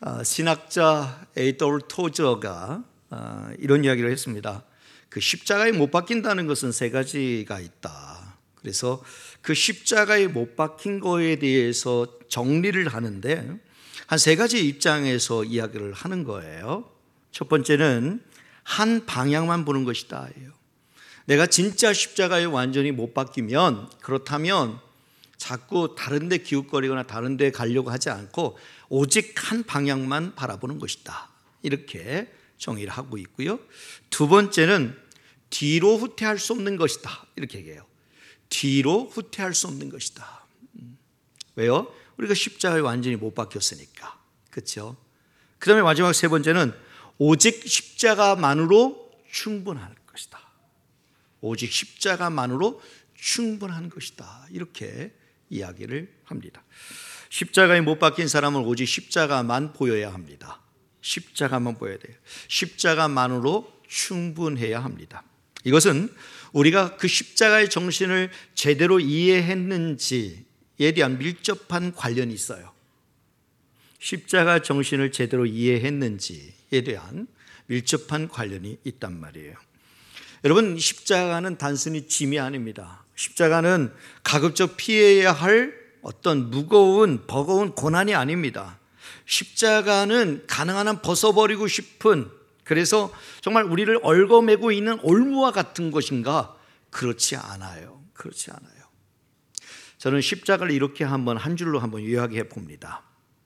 신학자 에이돌 토저가 이런 이야기를 했습니다. 그 십자가에 못 박힌다는 것은 세 가지가 있다. 그래서 그 십자가에 못 박힌 거에 대해서 정리를 하는데 한 세 가지 입장에서 이야기를 하는 거예요. 첫 번째는 한 방향만 보는 것이다. 내가 진짜 십자가에 완전히 못 박히면, 그렇다면 자꾸 다른 데 기웃거리거나 다른 데 가려고 하지 않고 오직 한 방향만 바라보는 것이다. 이렇게 정의를 하고 있고요. 두 번째는 뒤로 후퇴할 수 없는 것이다. 이렇게 얘기해요. 뒤로 후퇴할 수 없는 것이다. 왜요? 우리가 십자가에 완전히 못 박혔으니까. 그렇죠? 그 다음에 마지막 세 번째는 오직 십자가만으로 충분할 것이다. 오직 십자가만으로 충분한 것이다. 이렇게 이야기를 합니다. 십자가에 못 박힌 사람은 오직 십자가만 보여야 합니다. 십자가만 보여야 돼요. 십자가만으로 충분해야 합니다. 이것은 우리가 그 십자가의 정신을 제대로 이해했는지에 대한 밀접한 관련이 있어요. 십자가 정신을 제대로 이해했는지에 대한 밀접한 관련이 있단 말이에요. 여러분, 십자가는 단순히 짐이 아닙니다. 십자가는 가급적 피해야 할 어떤 무거운 버거운 고난이 아닙니다. 십자가는 가능한 한 벗어버리고 싶은, 그래서 정말 우리를 얽어매고 있는 올무와 같은 것인가? 그렇지 않아요. 그렇지 않아요. 저는 십자가를 이렇게 한 줄로 한번 요약해 봅니다.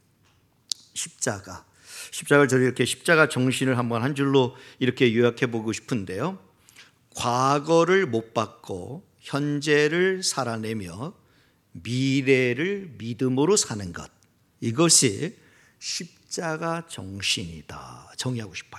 십자가를 저는 이렇게 십자가 정신을 한 줄로 이렇게 요약해 보고 싶은데요. 과거를 못 받고 현재를 살아내며 미래를 믿음으로 사는 것, 이것이 십자가 정신이다. 정의하고 싶어요.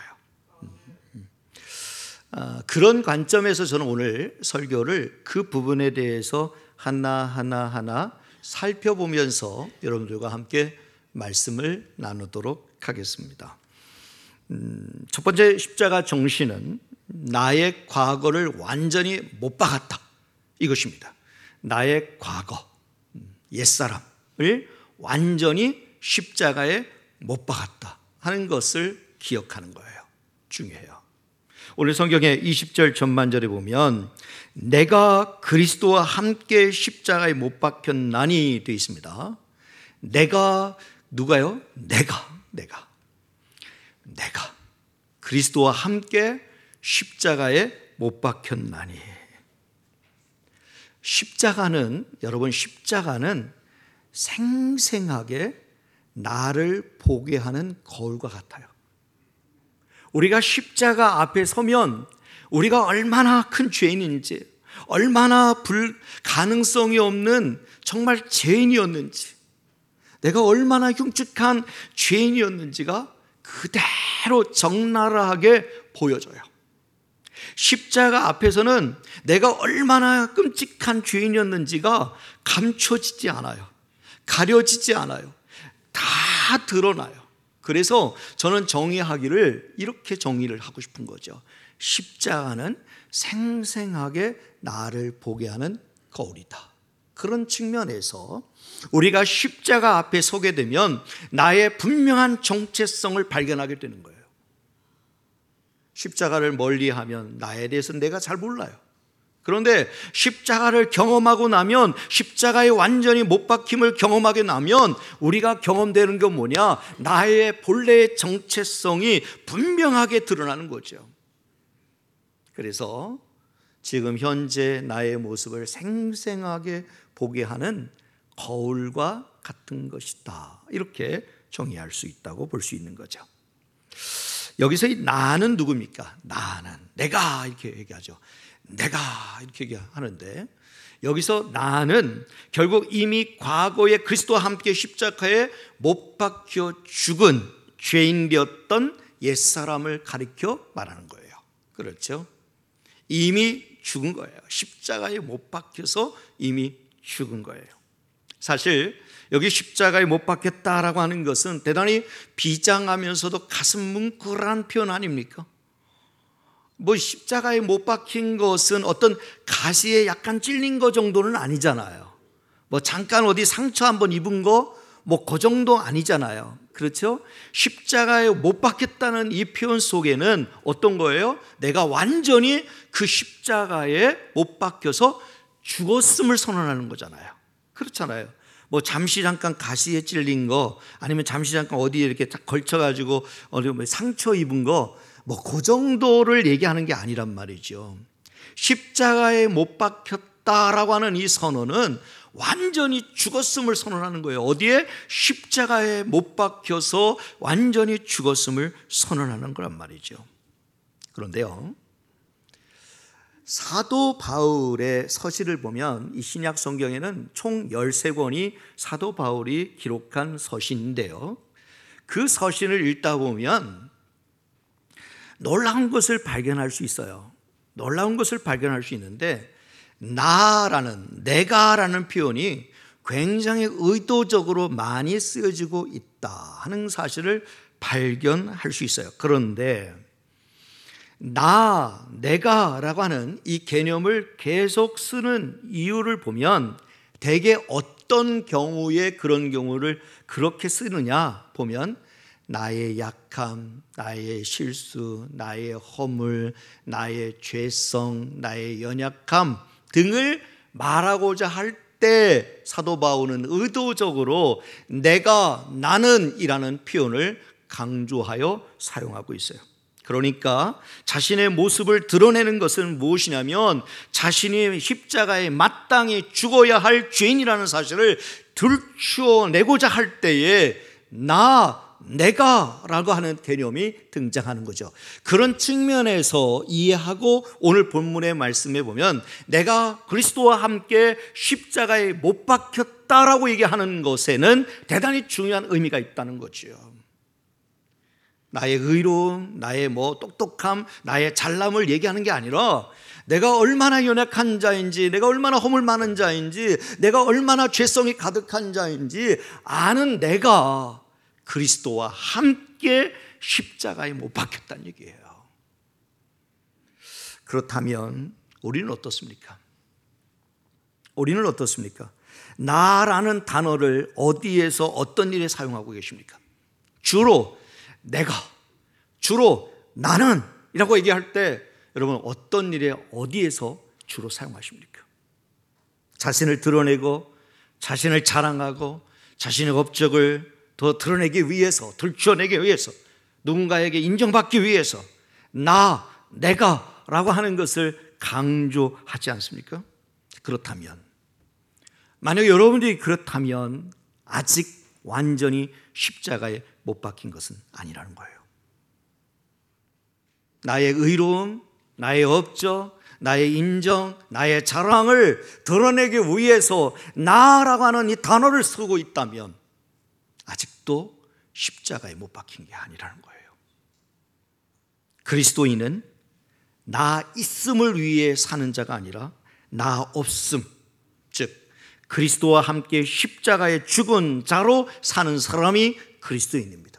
그런 관점에서 저는 오늘 설교를 그 부분에 대해서 하나하나 살펴보면서 여러분들과 함께 말씀을 나누도록 하겠습니다. 첫 번째 십자가 정신은 나의 과거를 완전히 못 박았다, 이것입니다. 나의 과거, 옛사람을 완전히 십자가에 못 박았다 하는 것을 기억하는 거예요. 중요해요. 오늘 성경의 20절 전반절에 보면 내가 그리스도와 함께 십자가에 못 박혔나니 되어 있습니다. 내가 누가요? 내가 그리스도와 함께 십자가에 못 박혔나니. 여러분, 십자가는 생생하게 나를 보게 하는 거울과 같아요. 우리가 십자가 앞에 서면 우리가 얼마나 큰 죄인인지, 얼마나 가능성이 없는 정말 죄인이었는지, 내가 얼마나 흉측한 죄인이었는지가 그대로 적나라하게 보여져요. 십자가 앞에서는 내가 얼마나 끔찍한 죄인이었는지가 감춰지지 않아요. 가려지지 않아요. 다 드러나요. 그래서 저는 정의하기를 이렇게 정의를 하고 싶은 거죠. 십자가는 생생하게 나를 보게 하는 거울이다. 그런 측면에서 우리가 십자가 앞에 서게 되면 나의 분명한 정체성을 발견하게 되는 거예요. 십자가를 멀리하면 나에 대해서 내가 잘 몰라요. 그런데 십자가를 경험하고 나면, 십자가에 완전히 못 박힘을 경험하게 나면 우리가 경험되는 게 뭐냐? 나의 본래의 정체성이 분명하게 드러나는 거죠. 그래서 지금 현재 나의 모습을 생생하게 보게 하는 거울과 같은 것이다. 이렇게 정의할 수 있다고 볼 수 있는 거죠. 여기서 이 나는 누굽니까? 나는, 내가 이렇게 얘기하죠. 내가 이렇게 얘기하는데, 여기서 나는 결국 이미 과거에 그리스도와 함께 십자가에 못 박혀 죽은 죄인 되었던 옛사람을 가리켜 말하는 거예요. 그렇죠? 이미 죽은 거예요. 십자가에 못 박혀서 이미 죽은 거예요. 사실 여기 십자가에 못 박혔다라고 하는 것은 대단히 비장하면서도 가슴 뭉클한 표현 아닙니까? 십자가에 못 박힌 것은 어떤 가시에 약간 찔린 거 정도는 아니잖아요. 잠깐 어디 상처 한번 입은 거 그 정도 아니잖아요. 그렇죠? 십자가에 못 박혔다는 이 표현 속에는 어떤 거예요? 내가 완전히 그 십자가에 못 박혀서 죽었음을 선언하는 거잖아요. 그렇잖아요. 뭐 잠시 잠깐 가시에 찔린 거, 아니면 잠시 잠깐 어디에 이렇게 딱 걸쳐가지고 상처 입은 거, 뭐 그 정도를 얘기하는 게 아니란 말이죠. 십자가에 못 박혔다라고 하는 이 선언은 완전히 죽었음을 선언하는 거예요. 어디에? 십자가에 못 박혀서 완전히 죽었음을 선언하는 거란 말이죠. 그런데요, 사도 바울의 서신을 보면 이 신약 성경에는 총 13권이 사도 바울이 기록한 서신인데요, 그 서신을 읽다 보면 놀라운 것을 발견할 수 있어요. 놀라운 것을 발견할 수 있는데, 나라는, 내가라는 표현이 굉장히 의도적으로 많이 쓰여지고 있다 하는 사실을 발견할 수 있어요. 그런데 나, 내가라고 하는 이 개념을 계속 쓰는 이유를 보면 대개 어떤 경우에 그런 경우를 그렇게 쓰느냐 보면, 나의 약함, 나의 실수, 나의 허물, 나의 죄성, 나의 연약함 등을 말하고자 할 때 사도 바울은 의도적으로 내가, 나는 이라는 표현을 강조하여 사용하고 있어요. 그러니까 자신의 모습을 드러내는 것은 무엇이냐면, 자신이 십자가에 마땅히 죽어야 할 죄인이라는 사실을 들추어내고자 할 때에 내가 라고 하는 개념이 등장하는 거죠. 그런 측면에서 이해하고 오늘 본문의 말씀에 보면 내가 그리스도와 함께 십자가에 못 박혔다라고 얘기하는 것에는 대단히 중요한 의미가 있다는 거죠. 나의 의로움, 나의 똑똑함, 나의 잘남을 얘기하는 게 아니라 내가 얼마나 연약한 자인지, 내가 얼마나 허물 많은 자인지, 내가 얼마나 죄성이 가득한 자인지 아는 내가 그리스도와 함께 십자가에 못 박혔다는 얘기예요. 그렇다면 우리는 어떻습니까? 우리는 어떻습니까? 나라는 단어를 어디에서 어떤 일에 사용하고 계십니까? 주로 내가, 주로 나는 이라고 얘기할 때 여러분 어떤 일에 어디에서 주로 사용하십니까? 자신을 드러내고 자신을 자랑하고 자신의 업적을 더 드러내기 위해서, 들춰내기 위해서, 누군가에게 인정받기 위해서 내가 라고 하는 것을 강조하지 않습니까? 그렇다면, 만약 여러분들이 그렇다면 아직 완전히 십자가에 못 박힌 것은 아니라는 거예요. 나의 의로움, 나의 업적, 나의 인정, 나의 자랑을 드러내기 위해서 나라고 하는 이 단어를 쓰고 있다면 아직도 십자가에 못 박힌 게 아니라는 거예요. 그리스도인은 나 있음을 위해 사는 자가 아니라 나 없음, 즉 그리스도와 함께 십자가에 죽은 자로 사는 사람이 그리스도인입니다.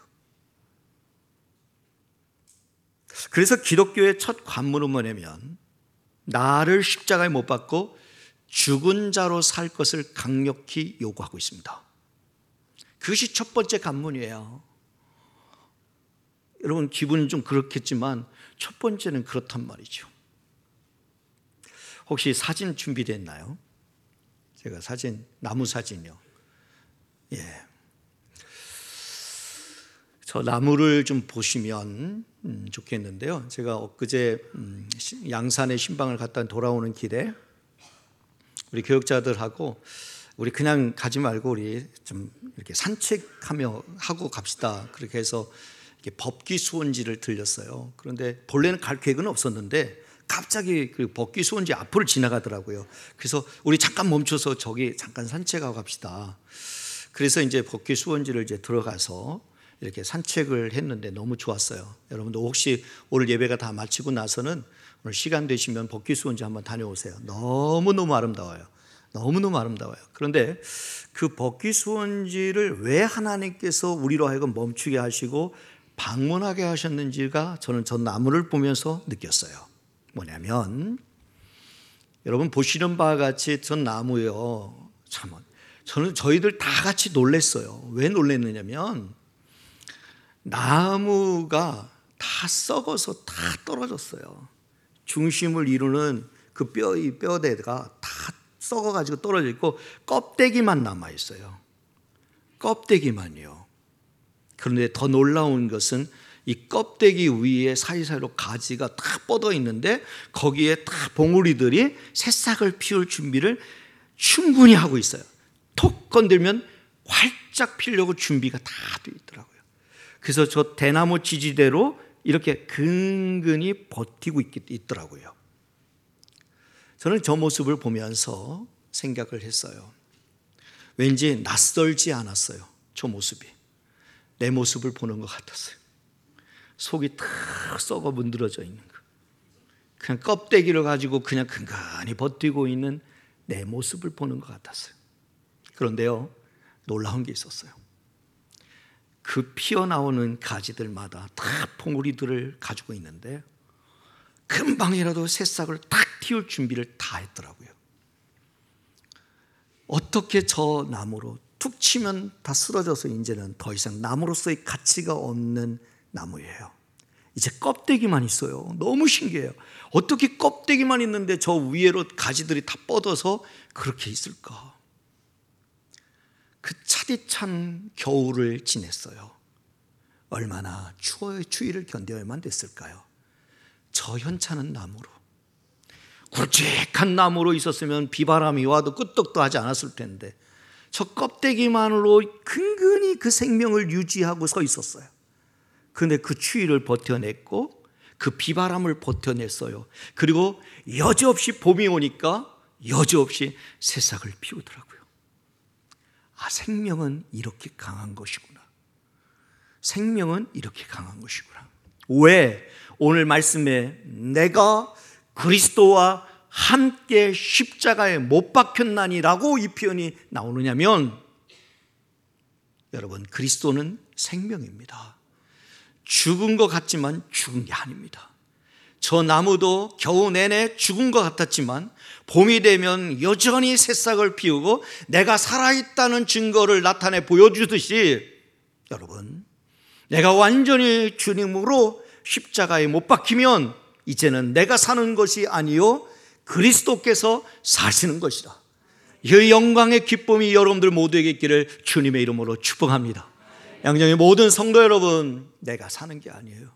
그래서 기독교의 첫 관문은 뭐냐면, 나를 십자가에 못 박고 죽은 자로 살 것을 강력히 요구하고 있습니다. 그것이 첫 번째 관문이에요. 여러분 기분은 좀 그렇겠지만 첫 번째는 그렇단 말이죠. 혹시 사진 준비됐나요? 제가 나무 사진이요. 예. 저 나무를 좀 보시면 좋겠는데요. 제가 엊그제 양산에 신방을 갔다 돌아오는 길에 우리 교육자들하고 우리 그냥 가지 말고 우리 좀 이렇게 하고 갑시다. 그렇게 해서 이렇게 법기 수원지를 들렸어요. 그런데 본래는 갈 계획은 없었는데 갑자기 그 법기 수원지 앞을 지나가더라고요. 그래서 우리 잠깐 멈춰서 저기 잠깐 산책하고 갑시다. 그래서 이제 법기 수원지를 이제 들어가서 이렇게 산책을 했는데 너무 좋았어요. 여러분도 혹시 오늘 예배가 다 마치고 나서는 오늘 시간 되시면 법기 수원지 한번 다녀오세요. 너무너무 아름다워요. 너무너무 아름다워요. 그런데 그 법기 수원지를 왜 하나님께서 우리로 하여금 멈추게 하시고 방문하게 하셨는지가 저는 저 나무를 보면서 느꼈어요. 뭐냐면 여러분 보시는 바와 같이 저 나무요, 참 저희들 다 같이 놀랐어요. 왜 놀랐느냐면 나무가 다 썩어서 다 떨어졌어요. 중심을 이루는 그 뼈대가 다 썩어가지고 떨어져 있고 껍데기만 남아 있어요. 껍데기만요. 그런데 더 놀라운 것은 이 껍데기 위에 사이사이로 가지가 다 뻗어 있는데 거기에 다 봉우리들이 새싹을 피울 준비를 충분히 하고 있어요. 톡 건들면 활짝 피려고 준비가 다 되어 있더라고요. 그래서 저 대나무 지지대로 이렇게 근근히 버티고 있더라고요. 저는 저 모습을 보면서 생각을 했어요. 왠지 낯설지 않았어요. 저 모습이. 내 모습을 보는 것 같았어요. 속이 탁 썩어 문드러져 있는 거. 그냥 껍데기를 가지고 그냥 근근히 버티고 있는 내 모습을 보는 것 같았어요. 그런데요, 놀라운 게 있었어요. 그 피어나오는 가지들마다 다 봉우리들을 가지고 있는데 금방이라도 새싹을 탁 틔울 준비를 다 했더라고요. 어떻게 저 나무로 툭 치면 다 쓰러져서 이제는 더 이상 나무로서의 가치가 없는 나무예요. 이제 껍데기만 있어요. 너무 신기해요. 어떻게 껍데기만 있는데 저 위로 가지들이 다 뻗어서 그렇게 있을까? 그 차디찬 겨울을 지냈어요. 얼마나 추위를 견뎌야만 됐을까요? 저 현찮은 나무로, 굵직한 나무로 있었으면 비바람이 와도 끄떡도 하지 않았을 텐데 저 껍데기만으로 근근히 그 생명을 유지하고 서 있었어요. 그런데 그 추위를 버텨냈고 그 비바람을 버텨냈어요. 그리고 여지없이 봄이 오니까 여지없이 새싹을 피우더라고요. 아, 생명은 이렇게 강한 것이구나. 생명은 이렇게 강한 것이구나. 왜 오늘 말씀에 내가 그리스도와 함께 십자가에 못 박혔나니라고 이 표현이 나오느냐면, 여러분, 그리스도는 생명입니다. 죽은 것 같지만 죽은 게 아닙니다. 저 나무도 겨우 내내 죽은 것 같았지만 봄이 되면 여전히 새싹을 피우고 내가 살아있다는 증거를 나타내 보여주듯이, 여러분, 내가 완전히 주님으로 십자가에 못 박히면 이제는 내가 사는 것이 아니요 그리스도께서 사시는 것이다. 이 영광의 기쁨이 여러분들 모두에게 있기를 주님의 이름으로 축복합니다. 양정의 모든 성도 여러분, 내가 사는 게 아니에요.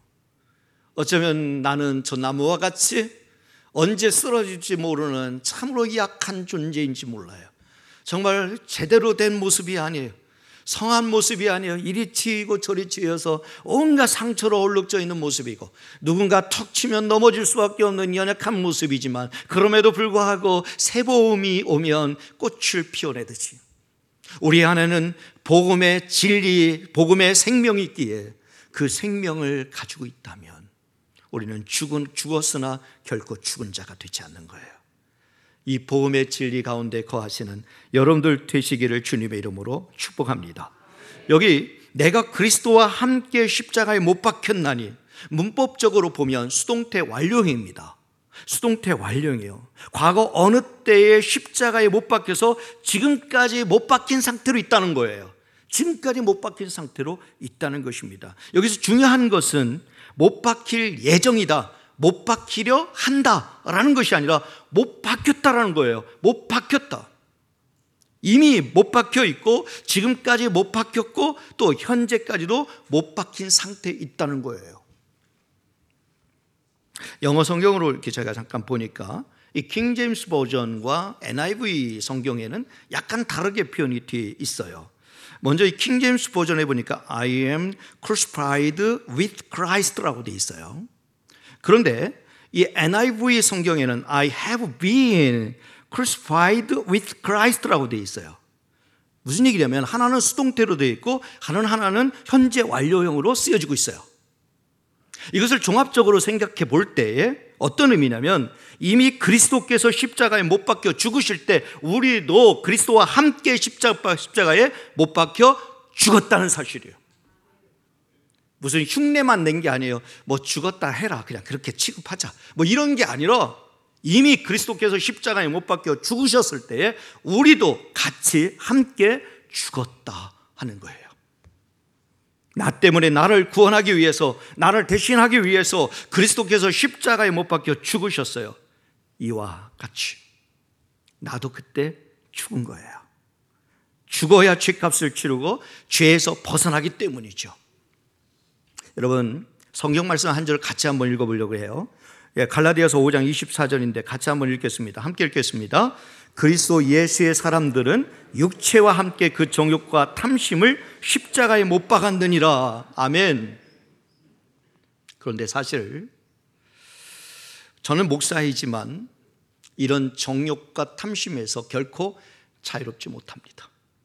어쩌면 나는 저 나무와 같이 언제 쓰러질지 모르는 참으로 약한 존재인지 몰라요. 정말 제대로 된 모습이 아니에요. 성한 모습이 아니에요. 이리 치이고 저리 치여서 온갖 상처로 얼룩져 있는 모습이고, 누군가 턱 치면 넘어질 수밖에 없는 연약한 모습이지만 그럼에도 불구하고 새봄이 오면 꽃을 피워내듯이 우리 안에는 복음의 진리, 복음의 생명이 있기에 그 생명을 가지고 있다면 우리는 죽었으나 결코 죽은 자가 되지 않는 거예요. 이 복음의 진리 가운데 거하시는 여러분들 되시기를 주님의 이름으로 축복합니다. 여기 내가 그리스도와 함께 십자가에 못 박혔나니, 문법적으로 보면 수동태 완료형입니다. 수동태 완료형이에요. 과거 어느 때에 십자가에 못 박혀서 지금까지 못 박힌 상태로 있다는 거예요. 지금까지 못 박힌 상태로 있다는 것입니다. 여기서 중요한 것은 못 박힐 예정이다, 못 박히려 한다라는 것이 아니라 못 박혔다라는 거예요. 못 박혔다. 이미 못 박혀 있고 지금까지 못 박혔고 또 현재까지도 못 박힌 상태에 있다는 거예요. 영어 성경으로 이렇게 제가 잠깐 보니까 이 킹 제임스 버전과 NIV 성경에는 약간 다르게 표현이 되어 있어요. 먼저 이 킹 제임스 버전에 보니까 I am crucified with Christ라고 되어 있어요. 그런데 이 NIV 성경에는 I have been crucified with Christ라고 되어 있어요. 무슨 얘기냐면 하나는 수동태로 되어 있고 하나는 현재 완료형으로 쓰여지고 있어요. 이것을 종합적으로 생각해 볼 때에 어떤 의미냐면, 이미 그리스도께서 십자가에 못 박혀 죽으실 때 우리도 그리스도와 함께 십자가에 못 박혀 죽었다는 사실이에요. 무슨 흉내만 낸 게 아니에요. 뭐 죽었다 해라, 그냥 그렇게 취급하자, 뭐 이런 게 아니라 이미 그리스도께서 십자가에 못 박혀 죽으셨을 때에 우리도 같이 함께 죽었다 하는 거예요. 나 때문에 나를 구원하기 위해서, 나를 대신하기 위해서 그리스도께서 십자가에 못 박혀 죽으셨어요. 이와 같이 나도 그때 죽은 거예요. 죽어야 죄값을 치르고 죄에서 벗어나기 때문이죠. 여러분, 성경 말씀 한 절 같이 한번 읽어보려고 해요. 갈라디아서 5장 24절인데 같이 한번 읽겠습니다. 함께 읽겠습니다. 그리스도 예수의 사람들은 육체와 함께 그 정욕과 탐심을 십자가에 못 박았느니라. 아멘. 그런데 사실 저는 목사이지만 이런 정욕과 탐심에서 결코 자유롭지 못합니다.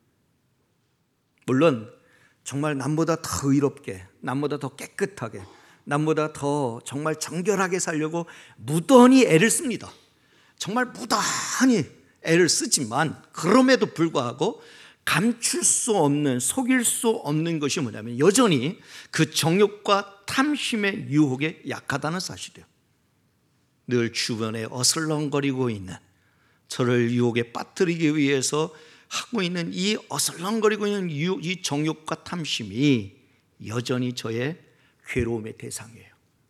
물론 정말 남보다 더 의롭게, 남보다 더 깨끗하게, 남보다 더 정말 정결하게 살려고 무던히 애를 씁니다. 정말 무던히 애를 쓰지만 그럼에도 불구하고 감출 수 없는, 속일 수 없는 것이 뭐냐면 여전히 그 정욕과 탐심의 유혹에 약하다는 사실이에요. 늘 주변에 어슬렁거리고 있는, 저를 유혹에 빠뜨리기 위해서 하고 있는 이 어슬렁거리고 있는 이 정욕과 탐심이 여전히 저의 괴로움의 대상이에요.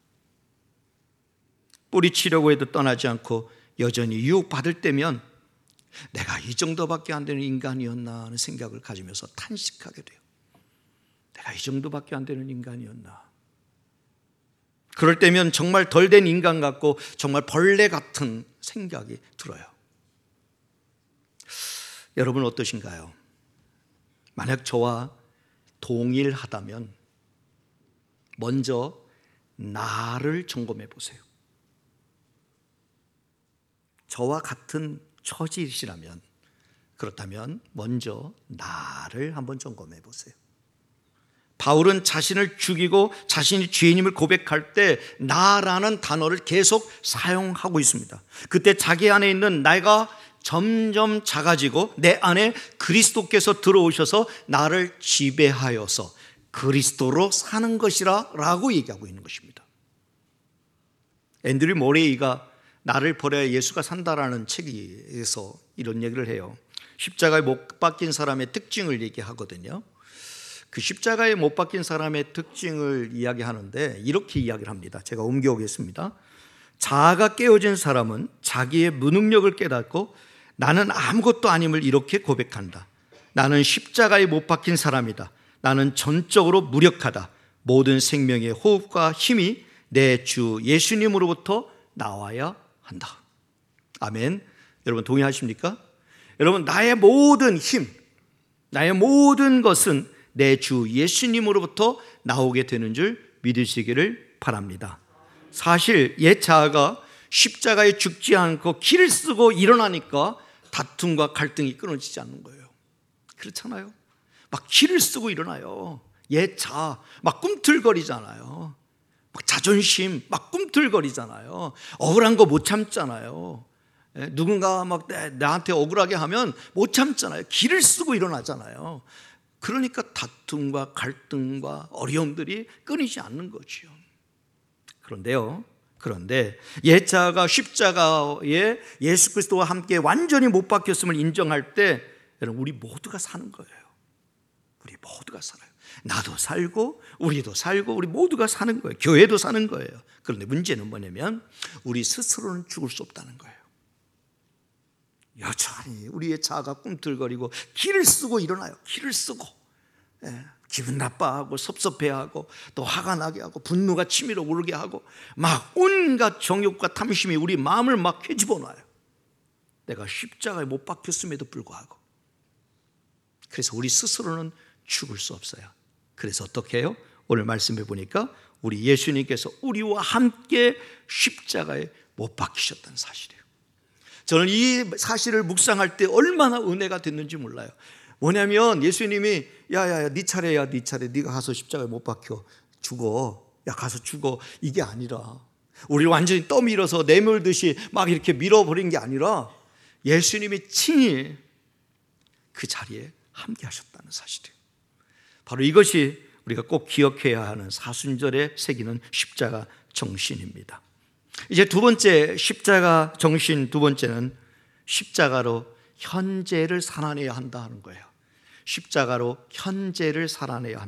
뿌리치려고 해도 떠나지 않고 여전히 유혹받을 때면 내가 이 정도밖에 안 되는 인간이었나 하는 생각을 가지면서 탄식하게 돼요. 내가 이 정도밖에 안 되는 인간이었나. 그럴 때면 정말 덜 된 인간 같고 정말 벌레 같은 생각이 들어요. 여러분 어떠신가요? 만약 저와 동일하다면 먼저 나를 점검해 보세요. 저와 같은 처지시라면, 그렇다면 먼저 나를 한번 점검해 보세요. 바울은 자신을 죽이고 자신이 죄인임을 고백할 때 나라는 단어를 계속 사용하고 있습니다. 그때 자기 안에 있는 내가 점점 작아지고 내 안에 그리스도께서 들어오셔서 나를 지배하여서 그리스도로 사는 것이라 라고 얘기하고 있는 것입니다. 앤드류 모레이가 나를 버려야 예수가 산다라는 책에서 이런 얘기를 해요. 십자가에 못 박힌 사람의 특징을 얘기하거든요. 그 십자가에 못 박힌 사람의 특징을 이야기하는데 이렇게 이야기를 합니다. 제가 옮겨오겠습니다. 자아가 깨어진 사람은 자기의 무능력을 깨닫고 나는 아무것도 아님을 이렇게 고백한다. 나는 십자가에 못 박힌 사람이다. 나는 전적으로 무력하다. 모든 생명의 호흡과 힘이 내 주 예수님으로부터 나와야 한다. 아멘. 여러분 동의하십니까? 여러분, 나의 모든 힘, 나의 모든 것은 내 주 예수님으로부터 나오게 되는 줄 믿으시기를 바랍니다. 사실 옛 자아가 십자가에 죽지 않고 길을 쓰고 일어나니까 다툼과 갈등이 끊어지지 않는 거예요. 그렇잖아요. 막 길을 쓰고 일어나요. 옛 자아 막 꿈틀거리잖아요. 막 자존심 막 꿈틀거리잖아요. 억울한 거 못 참잖아요. 누군가 막 나한테 억울하게 하면 못 참잖아요. 길을 쓰고 일어나잖아요. 그러니까 다툼과 갈등과 어려움들이 끊이지 않는 거죠. 그런데 옛 자아가 십자가에 예수 그리스도와 함께 완전히 못 박혔음을 인정할 때 여러분, 우리 모두가 사는 거예요. 우리 모두가 살아요. 나도 살고 우리도 살고 우리 모두가 사는 거예요. 교회도 사는 거예요. 그런데 문제는 뭐냐면 우리 스스로는 죽을 수 없다는 거예요. 여전히 우리의 자아가 꿈틀거리고 길을 쓰고 일어나요. 길을 쓰고 기분 나빠하고 섭섭해하고 또 화가 나게 하고 분노가 치밀어 오르게 하고 막 온갖 정욕과 탐심이 우리 마음을 막 헤집어 놔요. 내가 십자가에 못 박혔음에도 불구하고. 그래서 우리 스스로는 죽을 수 없어요. 그래서 어떻게 해요? 오늘 말씀해 보니까 우리 예수님께서 우리와 함께 십자가에 못 박히셨다는 사실이에요. 저는 이 사실을 묵상할 때 얼마나 은혜가 됐는지 몰라요. 뭐냐면 예수님이 야야야 네 차례야, 네 차례, 네가 가서 십자가에 못 박혀 죽어, 야 가서 죽어, 이게 아니라 우리를 완전히 떠밀어서 내몰듯이 막 이렇게 밀어버린 게 아니라 예수님이 친히 그 자리에 함께 하셨다는 사실이에요. 바로 이것이 우리가 꼭 기억해야 하는 사순절에 새기는 십자가 정신입니다. 이제 두 번째 십자가 정신, 두 번째는 십자가로 현재를 살아내야 한다 하는 거예요. 십자가로 현재를 살아내야 한다.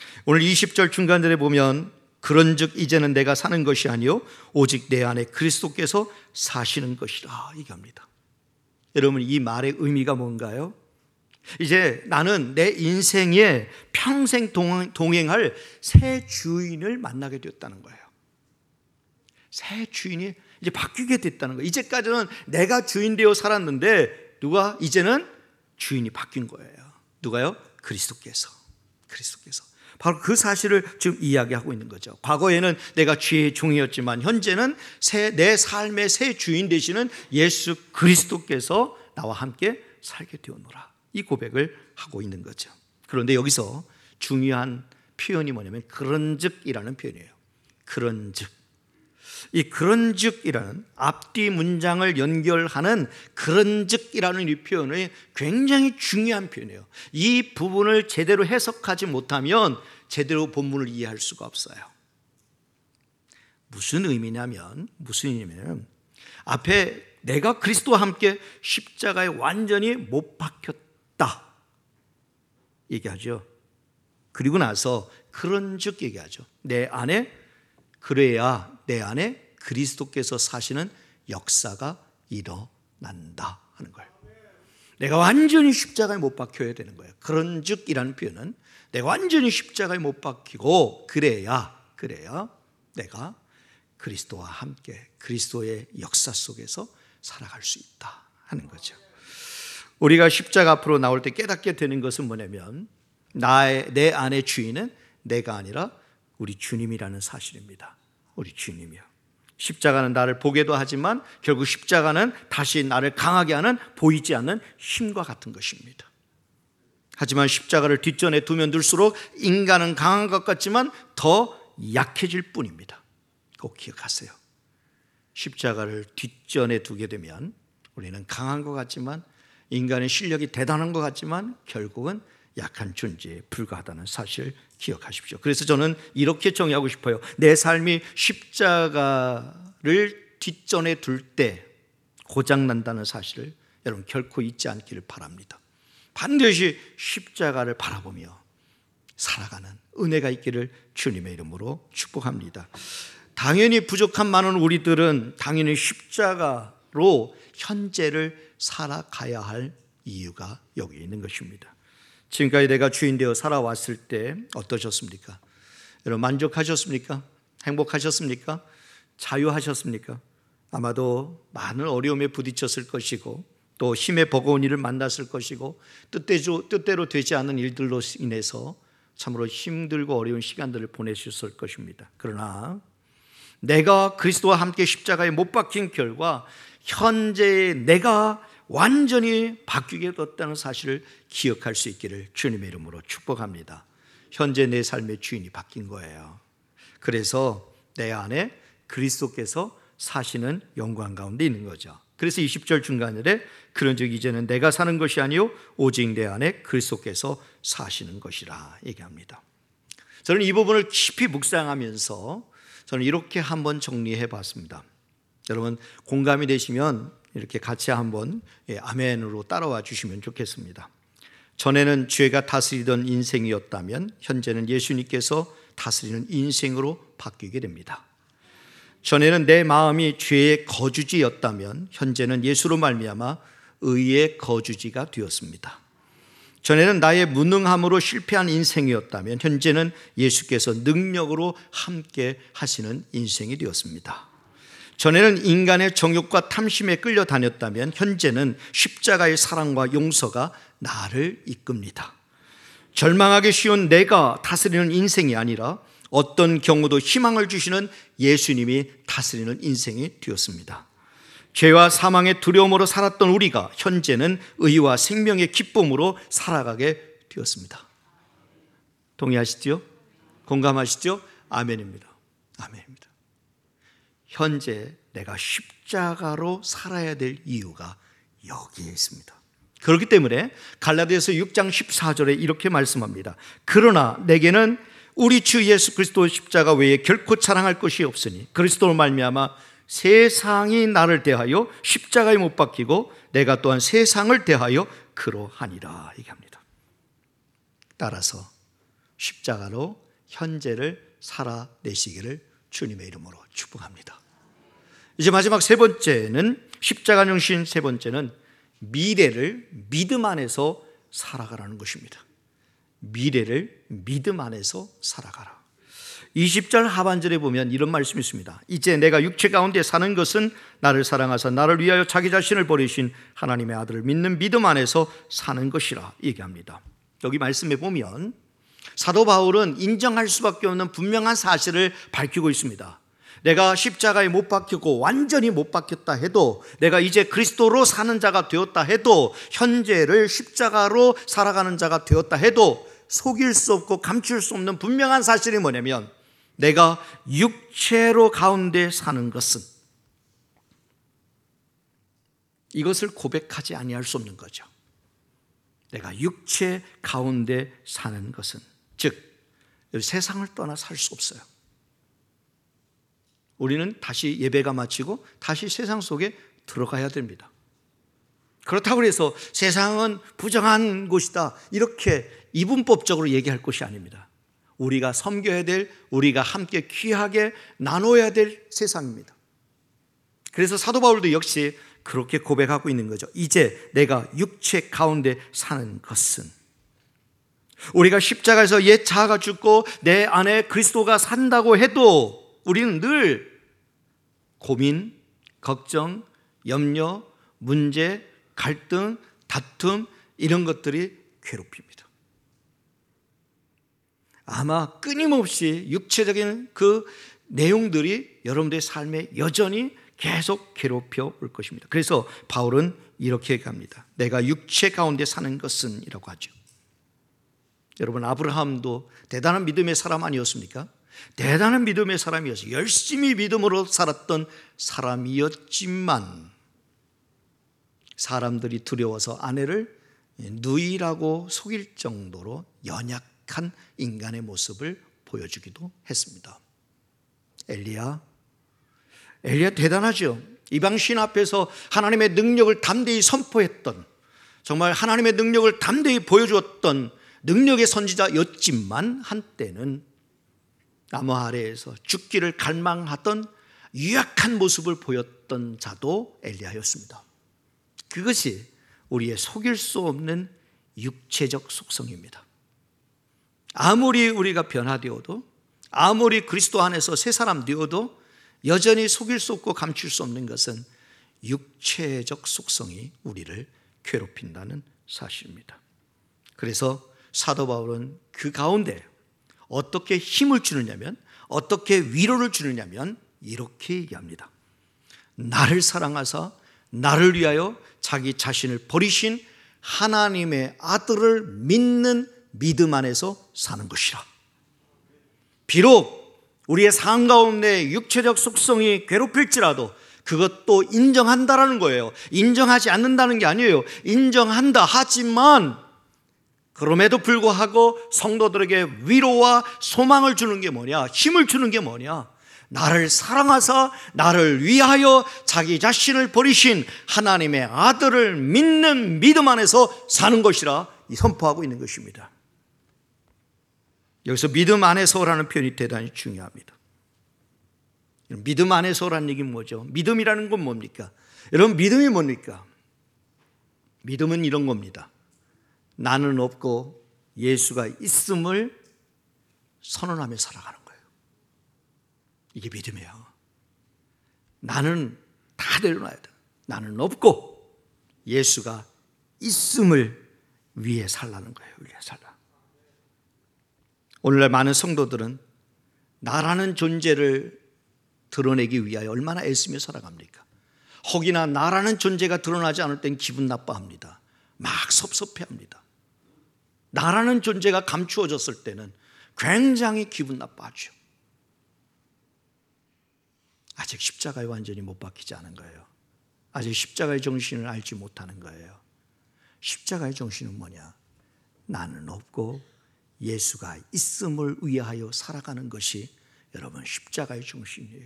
오늘 20절 중간절에 보면 그런즉 이제는 내가 사는 것이 아니요 오직 내 안에 그리스도께서 사시는 것이라 얘기합니다. 여러분, 이 말의 의미가 뭔가요? 이제 나는 내 인생에 평생 동행할 새 주인을 만나게 되었다는 거예요. 새 주인이 이제 바뀌게 됐다는 거예요. 이제까지는 내가 주인 되어 살았는데 이제는 주인이 바뀐 거예요. 누가요? 그리스도께서. 바로 그 사실을 지금 이야기하고 있는 거죠. 과거에는 내가 죄의 종이었지만 현재는 내 삶의 새 주인 되시는 예수 그리스도께서 나와 함께 살게 되었노라. 이 고백을 하고 있는 거죠. 그런데 여기서 중요한 표현이 뭐냐면 그런즉이라는 표현이에요. 그런즉. 이 그런즉이라는 앞뒤 문장을 연결하는 그런즉이라는 이 표현이 굉장히 중요한 표현이에요. 이 부분을 제대로 해석하지 못하면 제대로 본문을 이해할 수가 없어요. 무슨 의미냐면 앞에 내가 그리스도와 함께 십자가에 완전히 못 박혔다 얘기하죠. 그리고 나서 그런즉 얘기하죠. 그래야 내 안에 그리스도께서 사시는 역사가 일어난다 하는 거예요. 내가 완전히 십자가에 못 박혀야 되는 거예요. 그런즉이라는 표현은 내가 완전히 십자가에 못 박히고 그래야 내가 그리스도와 함께 그리스도의 역사 속에서 살아갈 수 있다 하는 거죠. 우리가 십자가 앞으로 나올 때 깨닫게 되는 것은 뭐냐면 내 안의 주인은 내가 아니라 우리 주님이라는 사실입니다. 우리 주님이요. 십자가는 나를 보게도 하지만 결국 십자가는 다시 나를 강하게 하는 보이지 않는 힘과 같은 것입니다. 하지만 십자가를 뒷전에 두면 둘수록 인간은 강한 것 같지만 더 약해질 뿐입니다. 꼭 기억하세요. 십자가를 뒷전에 두게 되면 우리는 강한 것 같지만 인간의 실력이 대단한 것 같지만 결국은 약한 존재에 불과하다는 사실 기억하십시오. 그래서 저는 이렇게 정의하고 싶어요. 내 삶이 십자가를 뒷전에 둘 때 고장난다는 사실을 여러분 결코 잊지 않기를 바랍니다. 반드시 십자가를 바라보며 살아가는 은혜가 있기를 주님의 이름으로 축복합니다. 당연히 부족한 많은 우리들은 당연히 십자가로 현재를 살아가야 할 이유가 여기 있는 것입니다. 지금까지 내가 주인 되어 살아왔을 때 어떠셨습니까? 여러분 만족하셨습니까? 행복하셨습니까? 자유하셨습니까? 아마도 많은 어려움에 부딪혔을 것이고 또 힘에 버거운 일을 만났을 것이고 뜻대로 되지 않은 일들로 인해서 참으로 힘들고 어려운 시간들을 보내셨을 것입니다. 그러나 내가 그리스도와 함께 십자가에 못 박힌 결과 현재의 내가 완전히 바뀌게 됐다는 사실을 기억할 수 있기를 주님의 이름으로 축복합니다. 현재 내 삶의 주인이 바뀐 거예요. 그래서 내 안에 그리스도께서 사시는 영광 가운데 있는 거죠. 그래서 20절 중간절에 그런즉 이제는 내가 사는 것이 아니요 오직 내 안에 그리스도께서 사시는 것이라 얘기합니다. 저는 이 부분을 깊이 묵상하면서 저는 이렇게 한번 정리해 봤습니다. 여러분 공감이 되시면 이렇게 같이 한번 아멘으로 따라와 주시면 좋겠습니다. 전에는 죄가 다스리던 인생이었다면 현재는 예수님께서 다스리는 인생으로 바뀌게 됩니다. 전에는 내 마음이 죄의 거주지였다면 현재는 예수로 말미암아 의의 거주지가 되었습니다. 전에는 나의 무능함으로 실패한 인생이었다면 현재는 예수께서 능력으로 함께 하시는 인생이 되었습니다. 전에는 인간의 정욕과 탐심에 끌려다녔다면 현재는 십자가의 사랑과 용서가 나를 이끕니다. 절망하기 쉬운 내가 다스리는 인생이 아니라 어떤 경우도 희망을 주시는 예수님이 다스리는 인생이 되었습니다. 죄와 사망의 두려움으로 살았던 우리가 현재는 의와 생명의 기쁨으로 살아가게 되었습니다. 동의하시죠? 공감하시죠? 아멘입니다. 아멘입니다. 현재 내가 십자가로 살아야 될 이유가 여기에 있습니다. 그렇기 때문에 갈라디아서 6장 14절에 이렇게 말씀합니다. 그러나 내게는 우리 주 예수 그리스도의 십자가 외에 결코 자랑할 것이 없으니 그리스도로 말미암아 세상이 나를 대하여 십자가에 못 박히고 내가 또한 세상을 대하여 그러하니라 얘기합니다. 따라서 십자가로 현재를 살아내시기를 주님의 이름으로 축복합니다. 이제 마지막 세 번째는, 십자가 정신 세 번째는 미래를 믿음 안에서 살아가라는 것입니다. 미래를 믿음 안에서 살아가라. 20절 하반절에 보면 이런 말씀이 있습니다. 이제 내가 육체 가운데 사는 것은 나를 사랑하사 나를 위하여 자기 자신을 버리신 하나님의 아들을 믿는 믿음 안에서 사는 것이라 얘기합니다. 여기 말씀에 보면 사도 바울은 인정할 수밖에 없는 분명한 사실을 밝히고 있습니다. 내가 십자가에 못 박혔고 완전히 못 박혔다 해도, 내가 이제 그리스도로 사는 자가 되었다 해도, 현재를 십자가로 살아가는 자가 되었다 해도 속일 수 없고 감출 수 없는 분명한 사실이 뭐냐면, 내가 육체로 가운데 사는 것은, 이것을 고백하지 아니할 수 없는 거죠. 내가 육체 가운데 사는 것은, 즉 세상을 떠나 살 수 없어요. 우리는 다시 예배가 마치고 다시 세상 속에 들어가야 됩니다. 그렇다고 해서 세상은 부정한 곳이다 이렇게 이분법적으로 얘기할 것이 아닙니다. 우리가 섬겨야 될, 우리가 함께 귀하게 나눠야 될 세상입니다. 그래서 사도 바울도 역시 그렇게 고백하고 있는 거죠. 이제 내가 육체 가운데 사는 것은, 우리가 십자가에서 옛 자아가 죽고 내 안에 그리스도가 산다고 해도 우리는 늘 고민, 걱정, 염려, 문제, 갈등, 다툼 이런 것들이 괴롭힙니다. 아마 끊임없이 육체적인 그 내용들이 여러분들의 삶에 여전히 계속 괴롭혀 올 것입니다. 그래서 바울은 이렇게 얘기합니다. 내가 육체 가운데 사는 것은 이라고 하죠. 여러분, 아브라함도 대단한 믿음의 사람 아니었습니까? 대단한 믿음의 사람이었어요. 열심히 믿음으로 살았던 사람이었지만 사람들이 두려워서 아내를 누이라고 속일 정도로 연약한 인간의 모습을 보여주기도 했습니다. 엘리야 대단하죠. 이방신 앞에서 하나님의 능력을 담대히 선포했던, 정말 하나님의 능력을 담대히 보여주었던 능력의 선지자였지만 한때는 나무 아래에서 죽기를 갈망하던 유약한 모습을 보였던 자도 엘리야였습니다. 그것이 우리의 속일 수 없는 육체적 속성입니다. 아무리 우리가 변화되어도, 아무리 그리스도 안에서 새 사람 되어도 여전히 속일 수 없고 감출 수 없는 것은 육체적 속성이 우리를 괴롭힌다는 사실입니다. 그래서 사도 바울은 그 가운데 어떻게 힘을 주느냐면, 어떻게 위로를 주느냐면 이렇게 얘기합니다. 나를 사랑하사 나를 위하여 자기 자신을 버리신 하나님의 아들을 믿는 믿음 안에서 사는 것이라. 비록 우리의 삶 가운데 육체적 속성이 괴롭힐지라도 그것도 인정한다라는 거예요. 인정하지 않는다는 게 아니에요. 인정한다 하지만 그럼에도 불구하고 성도들에게 위로와 소망을 주는 게 뭐냐? 힘을 주는 게 뭐냐? 나를 사랑하사 나를 위하여 자기 자신을 버리신 하나님의 아들을 믿는 믿음 안에서 사는 것이라 선포하고 있는 것입니다. 여기서 믿음 안에서라는 표현이 대단히 중요합니다. 믿음 안에서라는 얘기는 뭐죠? 믿음이라는 건 뭡니까? 여러분, 믿음이 뭡니까? 믿음은 이런 겁니다. 나는 없고 예수가 있음을 선언하며 살아가는 거예요. 이게 믿음이에요. 나는 다 내려놔야 돼. 나는 없고 예수가 있음을 위해 살라는 거예요. 위해 살라. 오늘날 많은 성도들은 나라는 존재를 드러내기 위하여 얼마나 애쓰며 살아갑니까? 혹이나 나라는 존재가 드러나지 않을 땐 기분 나빠합니다. 막 섭섭해합니다. 나라는 존재가 감추어졌을 때는 굉장히 기분 나빠하죠. 아직 십자가에 완전히 못 박히지 않은 거예요. 아직 십자가의 정신을 알지 못하는 거예요. 십자가의 정신은 뭐냐? 나는 없고 예수가 있음을 위하여 살아가는 것이 여러분 십자가의 정신이에요.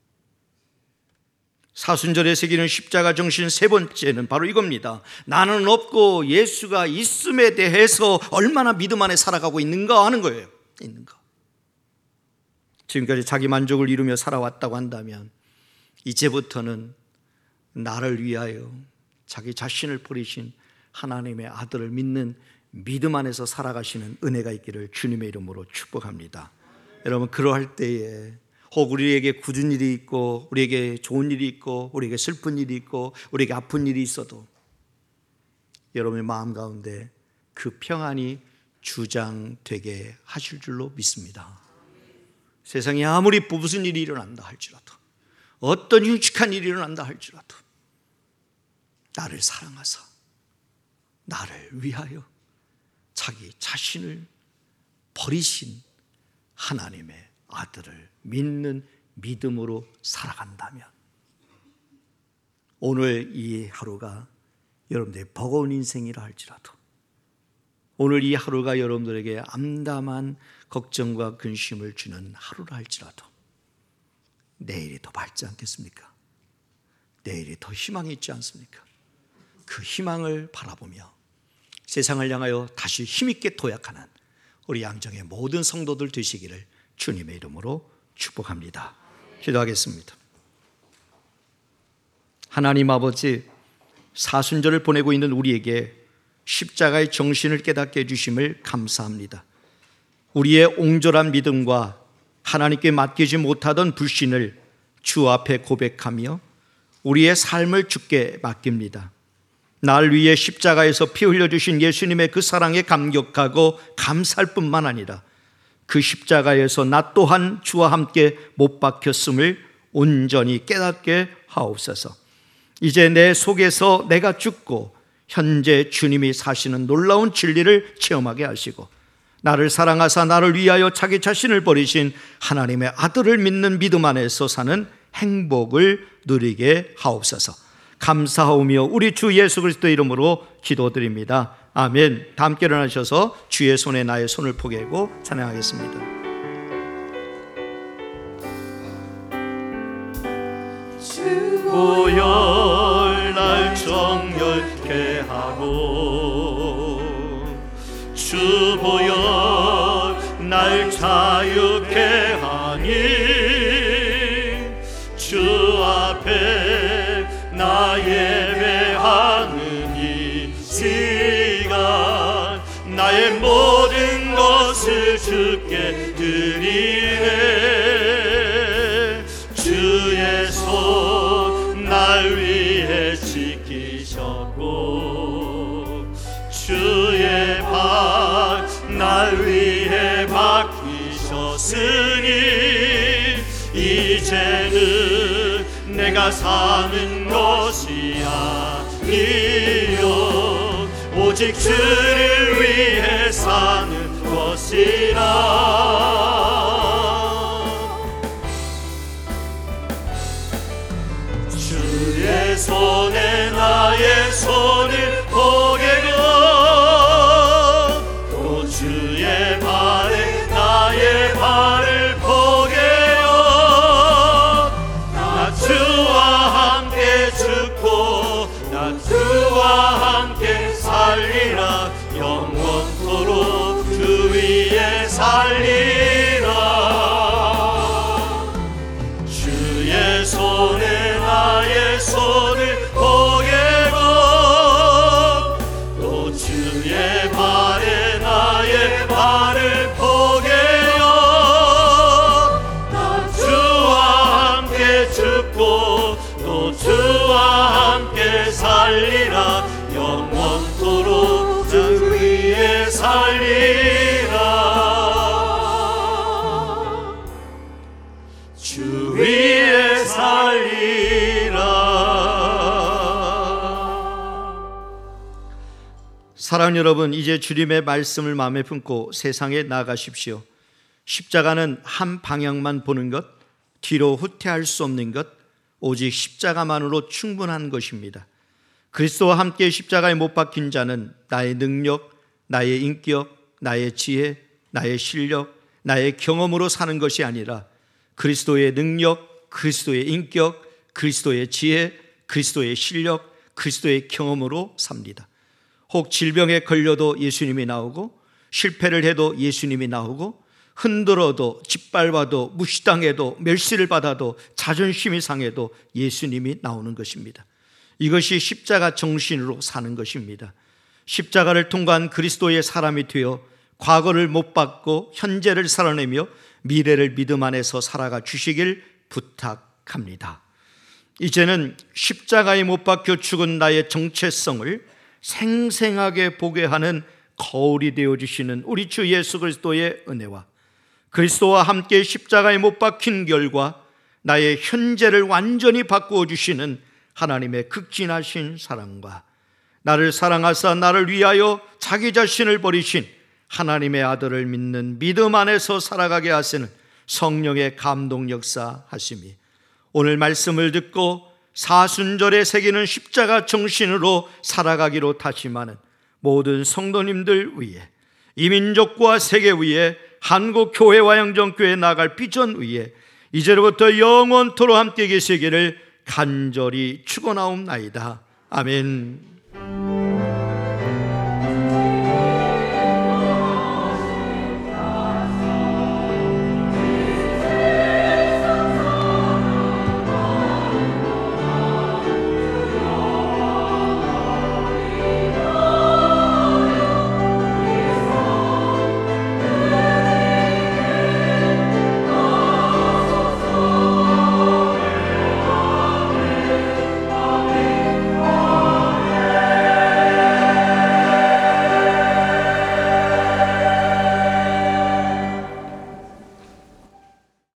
사순절에 새기는 십자가 정신 세 번째는 바로 이겁니다. 나는 없고 예수가 있음에 대해서 얼마나 믿음 안에 살아가고 있는가 하는 거예요. 있는 것. 지금까지 자기 만족을 이루며 살아왔다고 한다면 이제부터는 나를 위하여 자기 자신을 버리신 하나님의 아들을 믿는 믿음 안에서 살아가시는 은혜가 있기를 주님의 이름으로 축복합니다. 여러분, 그러할 때에 혹 우리에게 굳은 일이 있고, 우리에게 좋은 일이 있고, 우리에게 슬픈 일이 있고, 우리에게 아픈 일이 있어도 여러분의 마음 가운데 그 평안이 주장되게 하실 줄로 믿습니다. 세상에 아무리 무슨 일이 일어난다 할지라도, 어떤 흉측한 일이 일어난다 할지라도 나를 사랑하사 나를 위하여 자기 자신을 버리신 하나님의 아들을 믿는 믿음으로 살아간다면 오늘 이 하루가 여러분들의 버거운 인생이라 할지라도, 오늘 이 하루가 여러분들에게 암담한 걱정과 근심을 주는 하루라 할지라도 내일이 더 밝지 않겠습니까? 내일이 더 희망이 있지 않습니까? 그 희망을 바라보며 세상을 향하여 다시 힘있게 도약하는 우리 양정의 모든 성도들 되시기를 주님의 이름으로 축복합니다. 기도하겠습니다. 하나님 아버지, 사순절을 보내고 있는 우리에게 십자가의 정신을 깨닫게 해주심을 감사합니다. 우리의 옹졸한 믿음과 하나님께 맡기지 못하던 불신을 주 앞에 고백하며 우리의 삶을 주께 맡깁니다. 날 위해 십자가에서 피 흘려주신 예수님의 그 사랑에 감격하고 감사할 뿐만 아니라 그 십자가에서 나 또한 주와 함께 못 박혔음을 온전히 깨닫게 하옵소서. 이제 내 속에서 내가 죽고 현재 주님이 사시는 놀라운 진리를 체험하게 하시고 나를 사랑하사 나를 위하여 자기 자신을 버리신 하나님의 아들을 믿는 믿음 안에서 사는 행복을 누리게 하옵소서. 감사하오며 우리 주 예수 그리스도의 이름으로 기도드립니다. 아멘. 다 함께 일어나셔서 주의 손에 나의 손을 포개고 찬양하겠습니다. 보혈 날 정결케 하고 주 보혈 날 자유케 하니 주 앞에 나 예배하는 이 시간 나의 모든 것을 주께 드리네. 주의 손 날 위해 지키셨고 주의 발 날 위해 박히셨으니 이제는 내가 사는 것이 아니요 오직 주를 위해 사는 것이라. 주의 손에 나의 손을 포개고 또 주의 발에 나의 발을 포개요. 나 주와 함께 죽고 나 주와 함께 살리라. 영원토록 주 위에 살리라. 주의 손에 나의 손을 포개고 또 주의 발에 나의 발을 포개요. 나 주와 함께 죽고 또 주와 함께 살리라. 영원토록 주 위에 살리라. 주 위에 살리라. 사랑하는 여러분, 이제 주님의 말씀을 마음에 품고 세상에 나가십시오. 십자가는 한 방향만 보는 것, 뒤로 후퇴할 수 없는 것, 오직 십자가만으로 충분한 것입니다. 그리스도와 함께 십자가에 못 박힌 자는 나의 능력, 나의 인격, 나의 지혜, 나의 실력, 나의 경험으로 사는 것이 아니라 그리스도의 능력, 그리스도의 인격, 그리스도의 지혜, 그리스도의 실력, 그리스도의 경험으로 삽니다. 혹 질병에 걸려도 예수님이 나오고 실패를 해도 예수님이 나오고 흔들어도 짓밟아도 무시당해도 멸시를 받아도 자존심이 상해도 예수님이 나오는 것입니다. 이것이 십자가 정신으로 사는 것입니다. 십자가를 통과한 그리스도의 사람이 되어 과거를 못 받고 현재를 살아내며 미래를 믿음 안에서 살아가 주시길 부탁합니다. 이제는 십자가에 못 박혀 죽은 나의 정체성을 생생하게 보게 하는 거울이 되어주시는 우리 주 예수 그리스도의 은혜와 그리스도와 함께 십자가에 못 박힌 결과 나의 현재를 완전히 바꾸어 주시는 하나님의 극진하신 사랑과 나를 사랑하사 나를 위하여 자기 자신을 버리신 하나님의 아들을 믿는 믿음 안에서 살아가게 하시는 성령의 감동 역사 하심이 오늘 말씀을 듣고 사순절에 새기는 십자가 정신으로 살아가기로 다짐하는 모든 성도님들 위해 이 민족과 세계 위에 한국 교회와 영정교회에 나갈 비전 위에 이제로부터 영원토록 함께 계시기를 간절히 축원하옵나이다. 아멘.